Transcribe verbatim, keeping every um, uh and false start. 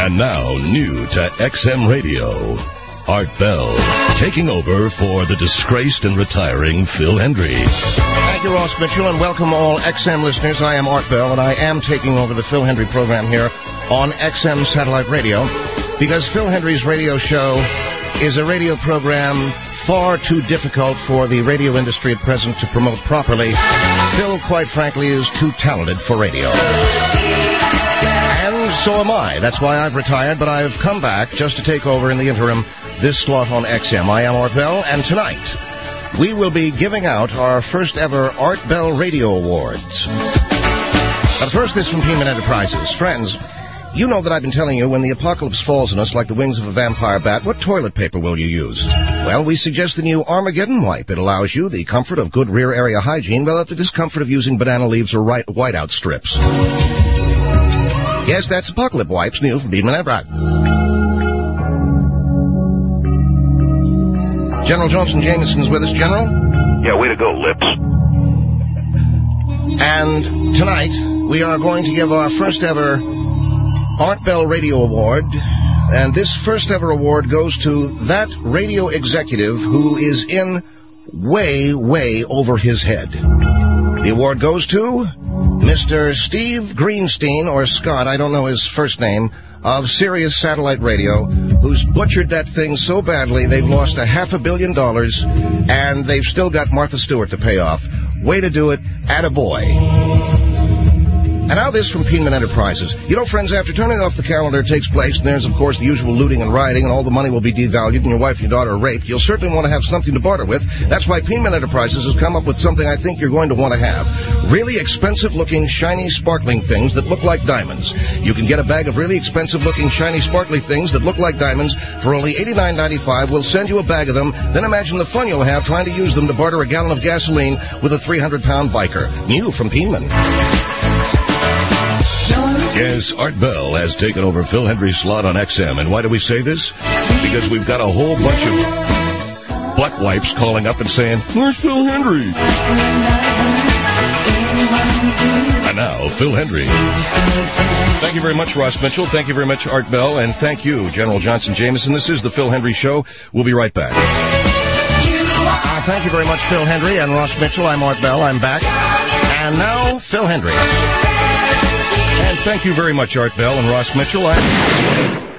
And now, new to X M Radio, Art Bell, taking over for the disgraced and retiring Phil Hendry. Thank you, Ross Mitchell, and welcome all X M listeners. I am Art Bell, and I am taking over the Phil Hendry program here on X M Satellite Radio, because Phil Hendry's radio show is a radio program far too difficult for the radio industry at present to promote properly. Phil, quite frankly, is too talented for radio. And so am I. That's why I've retired, but I've come back just to take over in the interim this slot on X M. I am Art Bell, and tonight we will be giving out our first ever Art Bell Radio Awards. But first, this from Piemann Enterprises. Friends, you know that I've been telling you when the apocalypse falls on us like the wings of a vampire bat, what toilet paper will you use? Well, we suggest the new Armageddon Wipe. It allows you the comfort of good rear area hygiene without the discomfort of using banana leaves or right whiteout strips. Yes, that's Apocalypse Wipes, new from Piemann Enterprises. General Johnson Jameson's with us. General? Yeah, way to go, Lips. And tonight, we are going to give our first ever Art Bell Radio Award. And this first ever award goes to that radio executive who is in way, way over his head. The award goes to Mister Steve Greenstein, or Scott, I don't know his first name, of Sirius Satellite Radio, who's butchered that thing so badly they've lost a half a billion dollars, and they've still got Martha Stewart to pay off. Way to do it. Attaboy. And now this from Piemann Enterprises. You know, friends, after turning off the calendar takes place, and there's, of course, the usual looting and rioting, and all the money will be devalued, and your wife and your daughter are raped, you'll certainly want to have something to barter with. That's why Piemann Enterprises has come up with something I think you're going to want to have. Really expensive-looking, shiny, sparkling things that look like diamonds. You can get a bag of really expensive-looking, shiny, sparkly things that look like diamonds for only eighty-nine ninety-five. We'll send you a bag of them. Then imagine the fun you'll have trying to use them to barter a gallon of gasoline with a three hundred pound biker. New from Piemann. Yes, Art Bell has taken over Phil Hendry's slot on X M. And why do we say this? Because we've got a whole bunch of butt wipes calling up and saying, "Where's Phil Hendry?" And now, Phil Hendry. Thank you very much, Ross Mitchell. Thank you very much, Art Bell. And thank you, General Johnson Jameson. This is the Phil Hendry Show. We'll be right back. Uh, thank you very much, Phil Hendry and Ross Mitchell. I'm Art Bell. I'm back. And now, Phil Hendry. And thank you very much, Art Bell and Ross Mitchell. I'm